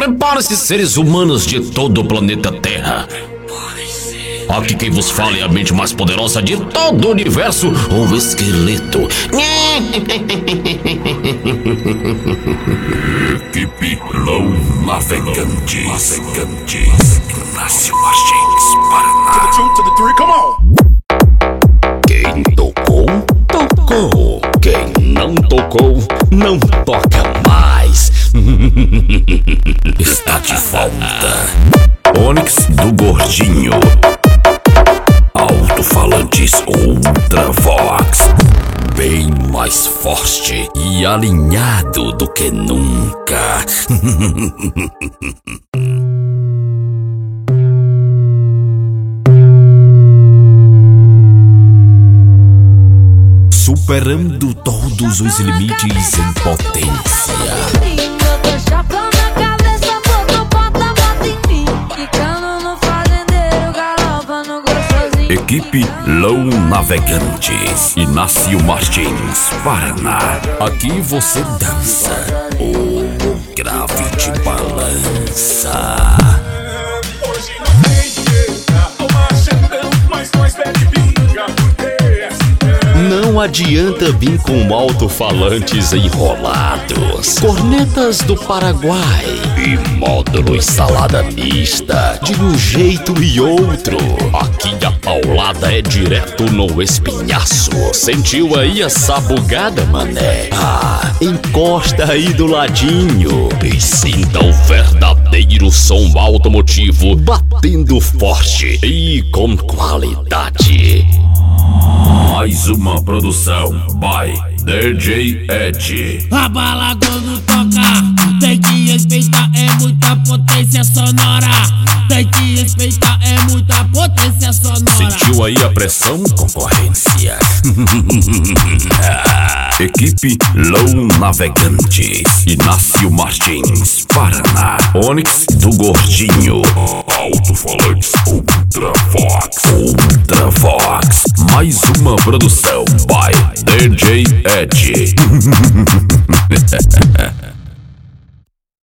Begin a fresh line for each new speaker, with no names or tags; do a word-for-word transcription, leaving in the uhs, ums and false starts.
Prepare-se, seres humanos de todo o planeta Terra. Aqui quem vos fala é a mente mais poderosa de todo o universo, o esqueleto.
Equipe Low Navegantes. Navegantes. Inácio Martins, Paraná.
Quem tocou, tocou. Quem não tocou, não toca mais.
Está de volta Onix do Gordinho. Alto-falantes Ultravox, bem mais forte e alinhado do que nunca. Superando todos os limites em potência. Equipe Low Navegantes, Inácio Martins, Paraná. Aqui você dança, o grave te balança.
Hoje não tem dinheiro pra tomar Xandão, mas nós pede pinga porque é assim.
Não adianta vir com alto-falantes enrolados, cornetas do Paraguai e módulos salada mista de um jeito e outro. Aqui a paulada é direto no espinhaço. Sentiu aí essa bugada, mané? Ah, encosta aí do ladinho e sinta o verdadeiro som automotivo batendo forte e com qualidade.
Mais uma produção by D J Ed.
A bala quando toca, tem que respeitar, é muita potência sonora. Tem que respeitar, é muita potência sonora.
Sentiu aí a pressão, concorrência? Equipe Low Navegantes, Inácio Martins, Paraná. Onix do Gordinho. Alto-falantes Ultravox. Ultravox. Mais uma produção by D J Ed.